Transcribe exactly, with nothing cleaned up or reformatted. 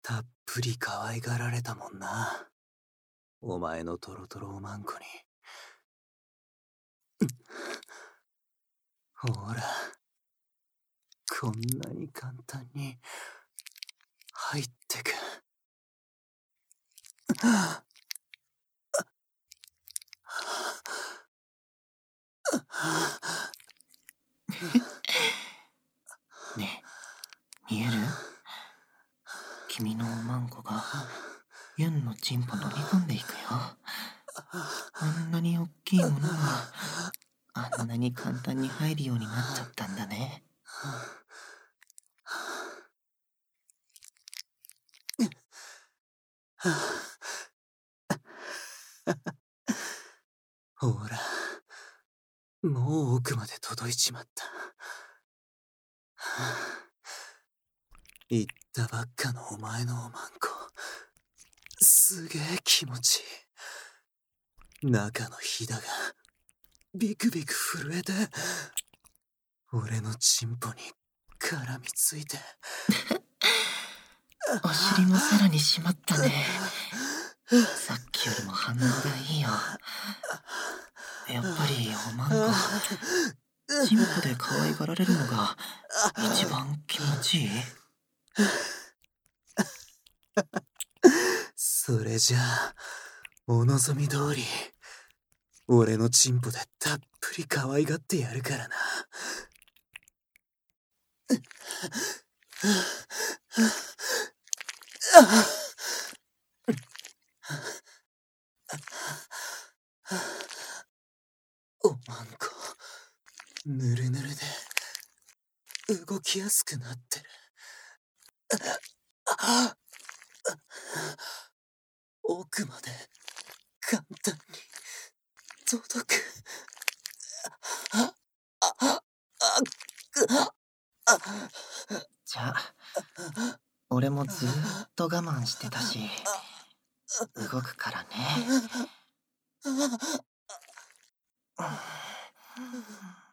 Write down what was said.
たっぷり可愛がられたもんな。お前のトロトロおまんこに。ほら、こんなに簡単に入ってく。 ねえ、見える？君のおまんこがユンのチンポ飲み込んでいくよ。あんなにおっきいものがあんなに簡単に入るようになっちゃったんだね。 ほら、もう奥まで届いちまった。言ったばっかのお前のおまんこ、すげえ気持ちいい。中のひだがビクビク震えて、俺のチンポに絡みついて。 お尻もさらに締まったね。さっきよりも反応がいいよ。やっぱりおまんこ、チンポで可愛がられるのが一番気持ちいい？ それじゃあ、お望み通り、俺のチンポでたっぷり可愛がってやるからな。おまんこ、ぬるぬるで動きやすくなってる。奥まで簡単に届く。 じゃあ、俺もずーっと我慢してたし、動くからね。